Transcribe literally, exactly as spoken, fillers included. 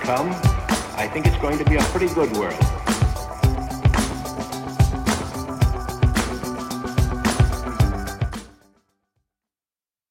come, I think it's going to be a pretty good world.